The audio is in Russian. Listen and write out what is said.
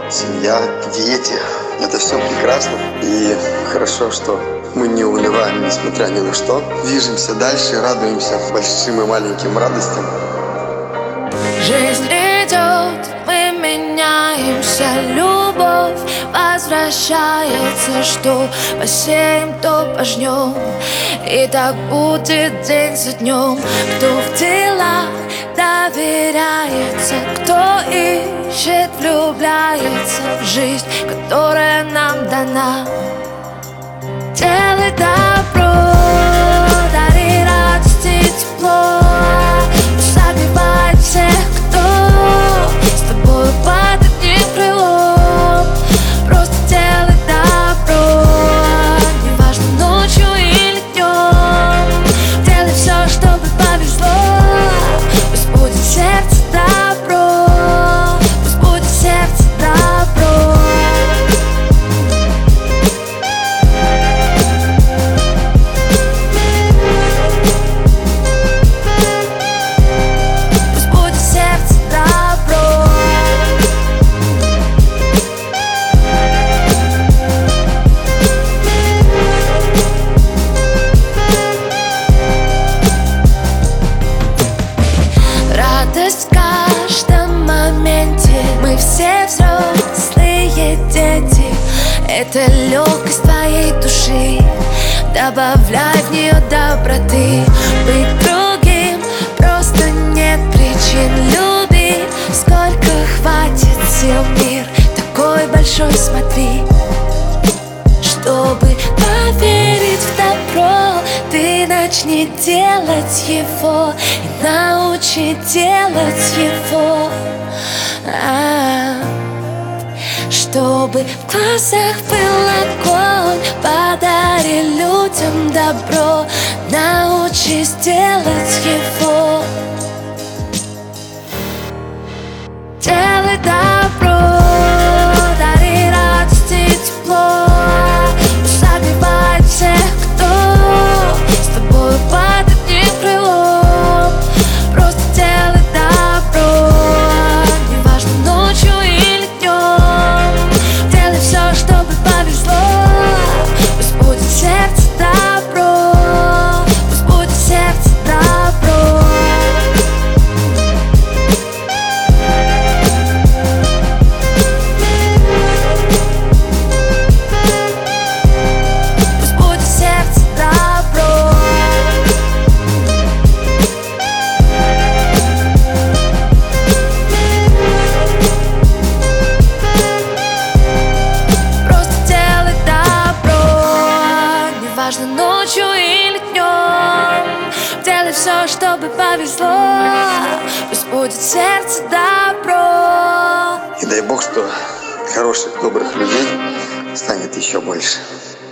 семья, дети. Это все прекрасно. И хорошо, что мы не унываем, несмотря ни на что. Движемся дальше, радуемся большим и маленьким радостям. Жизнь идет, мы меняемся, любовь возвращается, что посеем, то пожнем. И так будет день за днем. Кто в делах доверяется, кто ищет, влюбляется в жизнь, которая нам дана. Делай добро, дари радость и тепло, согревай всех, кто с тобой под одним крылом. Просто делай добро, неважно ночью или днем. Делай все, чтобы повезло, пусть будет сердце добро, пусть будет сердце добро. Радость в каждом моменте. Мы все взрослые дети. Это легкость твоей души. Добавляй в нее доброты. Быть другим просто нет причин. Люби, сколько хватит сил. Мир такой большой, смотри. Чтобы поверить в добро, ты начни делать его и научи делать его. Чтобы в глазах был огонь, подари людям добро, научись делать его. Делай добро, дари радость и тепло, согревай всех, кто с тобой под одним крылом. Просто делай добро, неважно ночью или днем. Делай все, чтобы повезло, пусть будет сердце добро, пусть будет сердце добро. Неважно ночью или днем, делай все, чтобы повезло, пусть будет сердце добро. И дай Бог, что хороших, добрых людей станет еще больше.